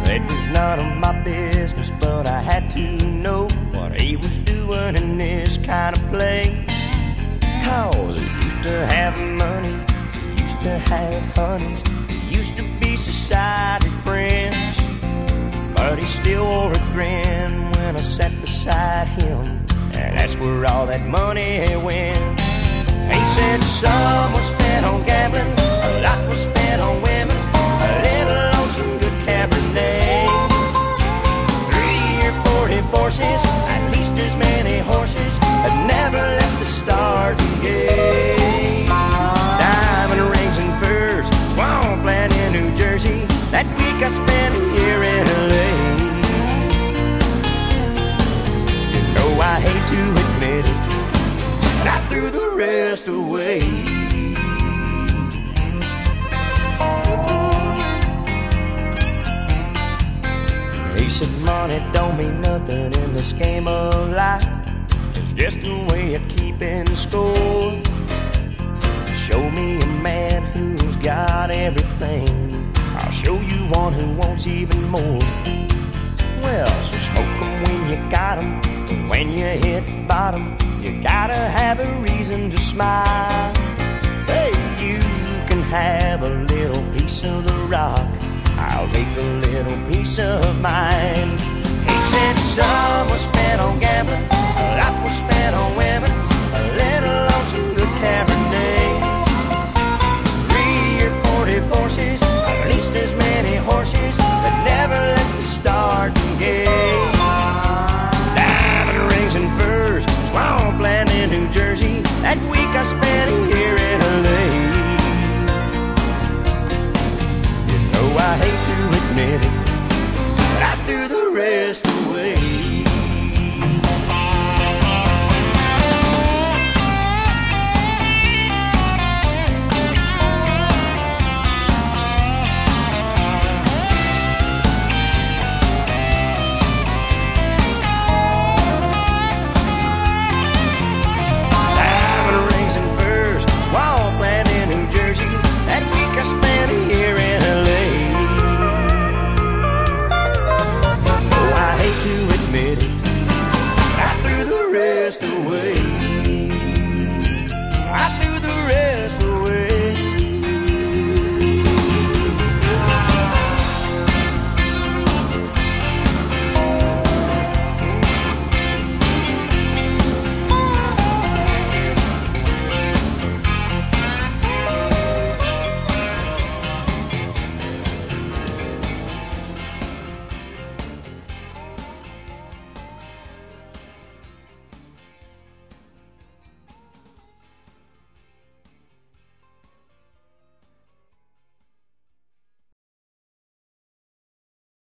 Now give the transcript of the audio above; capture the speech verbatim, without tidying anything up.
It was none of my business, but I had to know what he was doing in this kind of place. Cause he used to have money, he used to have honeys, he used to be society's friends. But he still wore a grin when I sat beside him, and that's where all that money went. He said some was spent on gambling, a lot was spent on women, a little on some good Cabernet. Three or four divorces, at least as many horses, had never left the starting gate. Diamond rings and furs, swampland in New Jersey, that week I spent here in L A. You know I hate to admit it, but I threw the rest away. He said money don't mean nothing in this game of life, it's just a way of keeping score. Show me a man who's got everything, I'll show you one who wants even more. Well, so smoke 'em when you got 'em, but when you hit bottom, you gotta have a reason to smile. Hey, you can have a little piece of the rock, I'll take a little piece of mine. He said some was spent on gambling, a lot was spent on women, a little on some good Cabernet. Three or four divorces, at least as many horses, that never left the starting gate. Diamond rings and furs, swampland in New Jersey, that week I spent here in L A. You know I hate to admit it, but I threw the rest